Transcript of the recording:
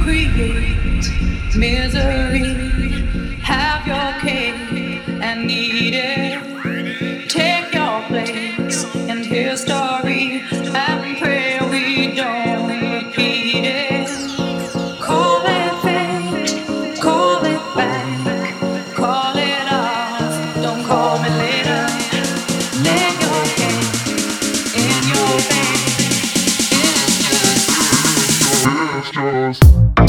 create misery. Have your cake and eat it. Take your place in history and pray we don't repeat it. Call it fate, call it back, call it off. Don't call me later. Lay your head in your bed. It's just